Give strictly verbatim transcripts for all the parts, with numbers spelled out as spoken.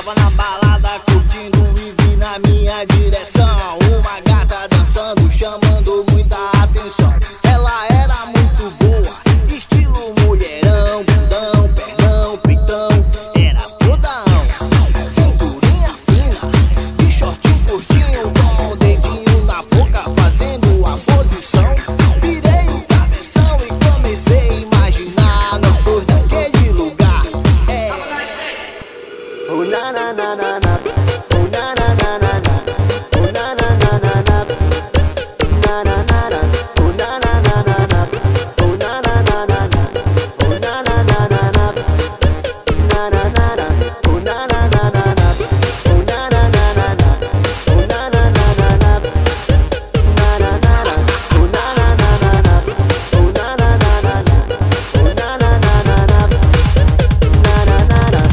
Tava na balada curtindo e vi na minha direção uma gata dançando, chamando muita atenção. Ela era muito boa, estilo mulherão, bundão, pernão, peitão, era tudão. Cinturinha fina e shortinho curtinho, com o dedinho na boca fazendo a posição. Virei o cabeção e comecei a imaginar nós dois naquele lugar. É. Oh na na na na na, oh na na na na na, oh na na na na na, na na na na, oh na na na na na, oh na na na na na, oh na na na na na, na na na na, oh na na na na na, oh na na na na na, oh na na na na na, na na na na, oh na na na na na, oh na na na na na, oh na na na na na, na na na na.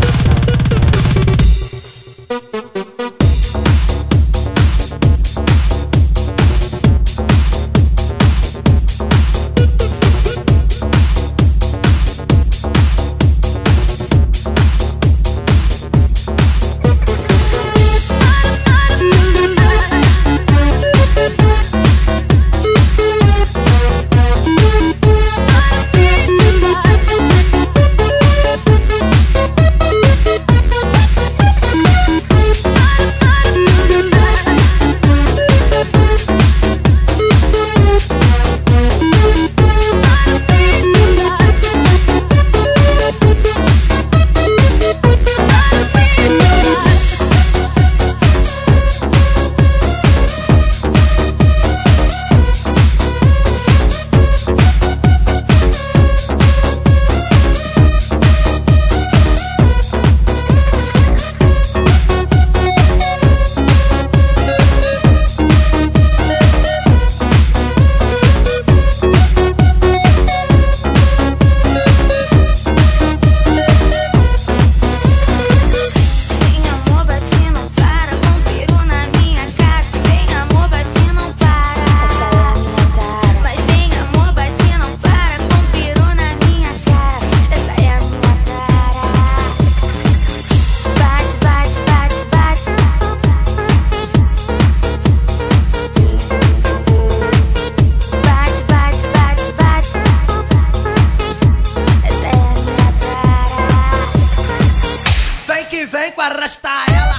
Que vem com arrastar ela.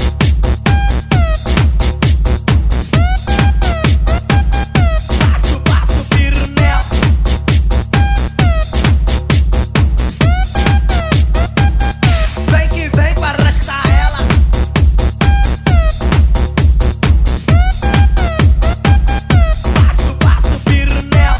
Passo, passo, firme. Vem que vem com arrastar ela. Passo, passo, firme.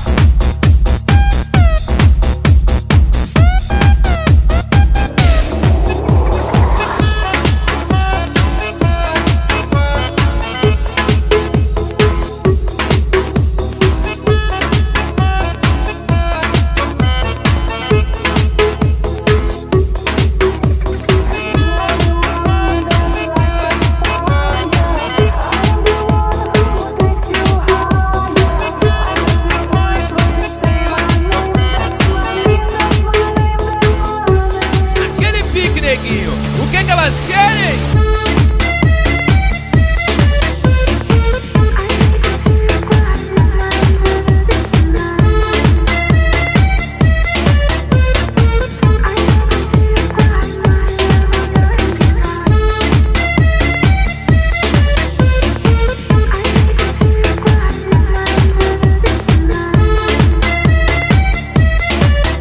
O que que elas querem?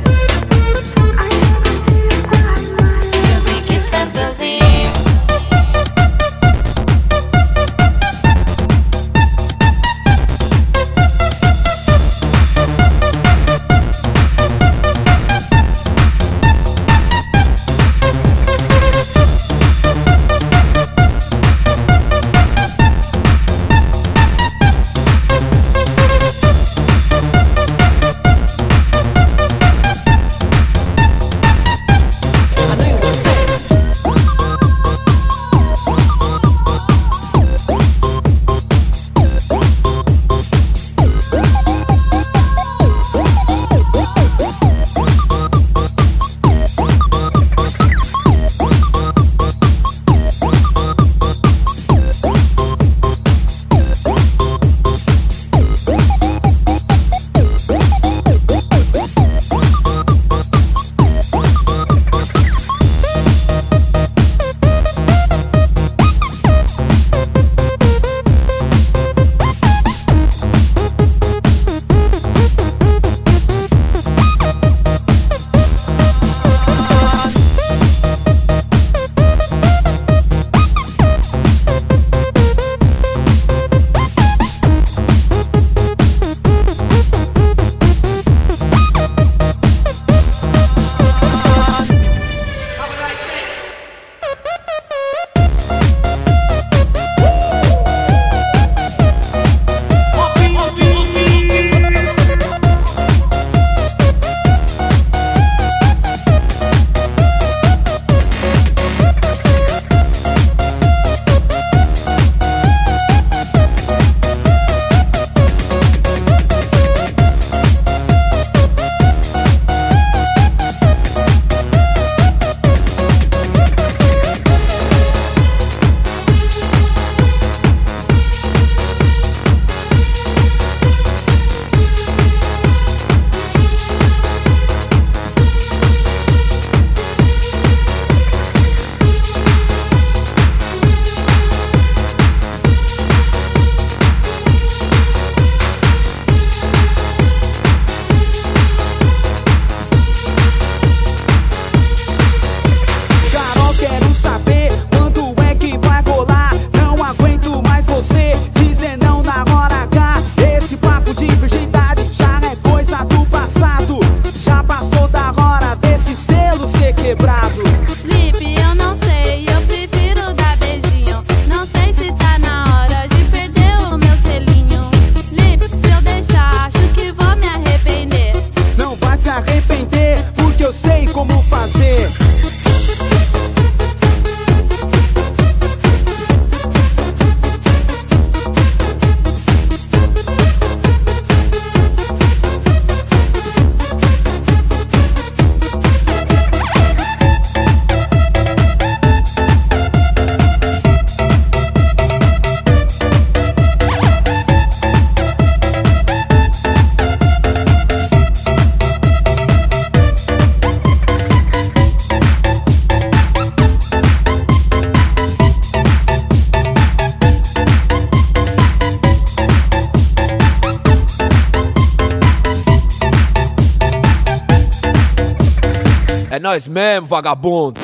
Music is fantasy. nós mesmo, vagabundo.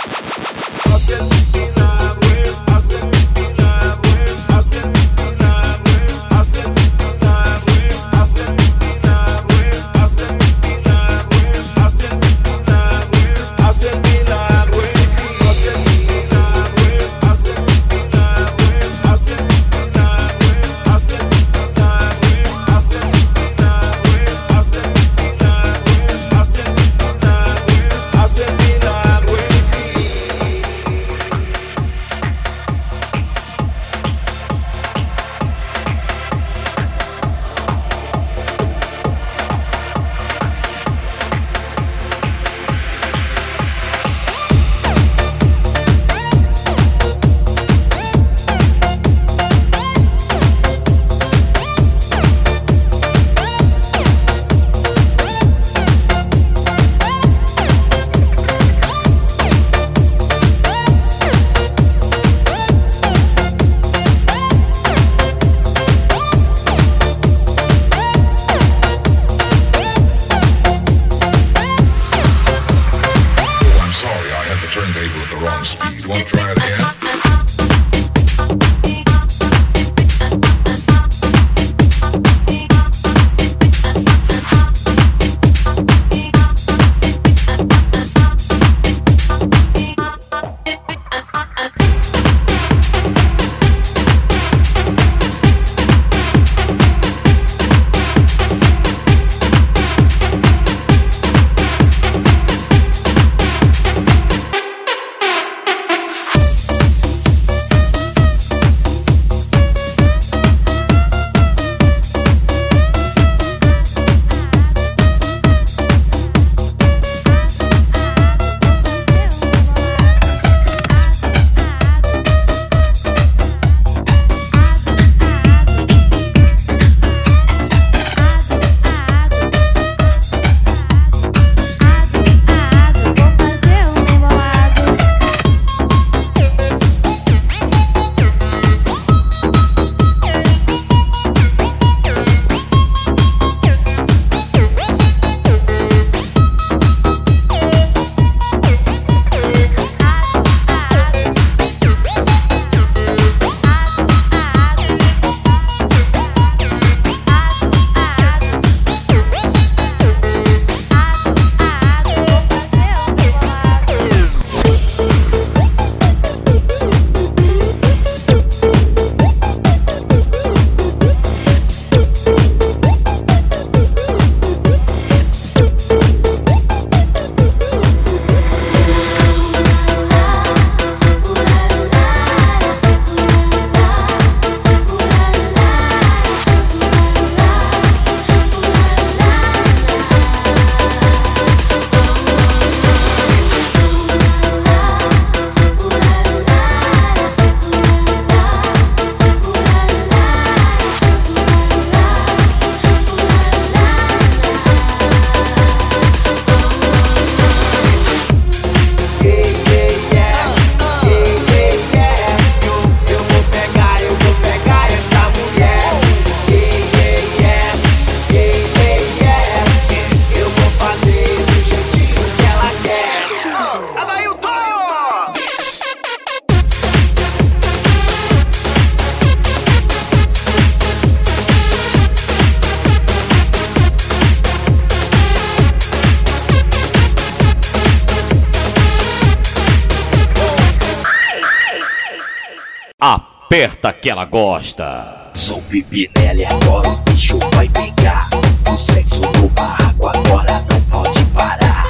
Aperta que ela gosta. Sou Pipinelli, agora o bicho vai pegar. O sexo no barraco agora não pode parar.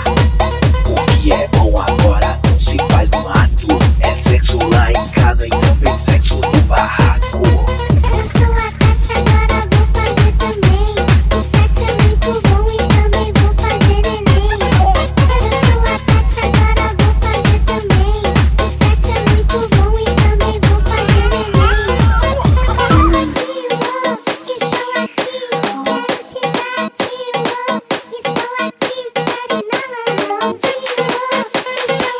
O que é bom agora não se faz no mato. É sexo lá em casa e também sexo no barraco. Estou aqui, quero ir na mão.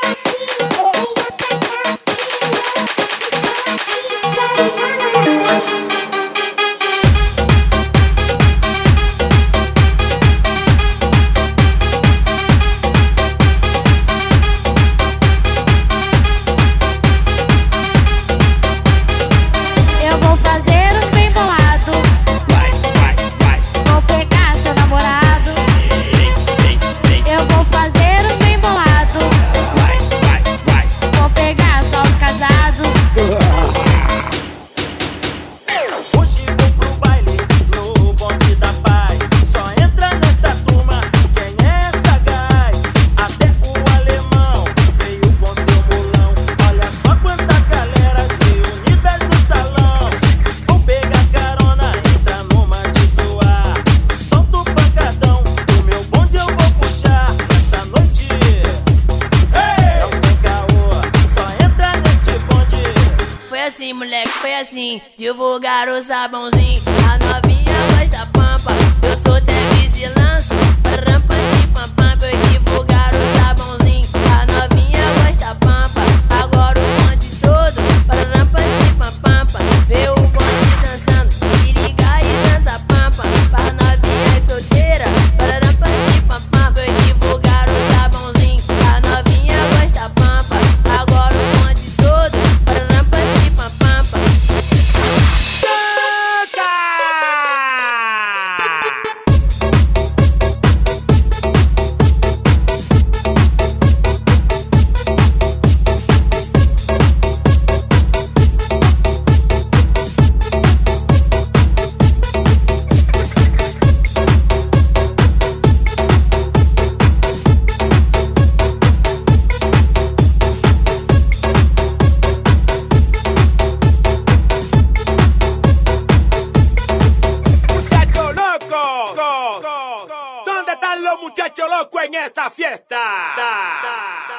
assim, moleque, foi assim. Divulgar o sabãozinho, a novinha gosta pampa. Eu sou até vigilância, rampa de pampa. Eu divulgar o sabãozinho, a novinha gosta pampa. Agora o bonde todo, para rampa de pampa. Vê o bonde dançando, se liga e dança pampa. Para novinha solteira, para rampa de pampa. Eu divulgar o sabãozinho, a novinha gosta pampa. Agora o bonde todo, para rampa de pampa. ¿Dónde están los muchachos locos en esta fiesta?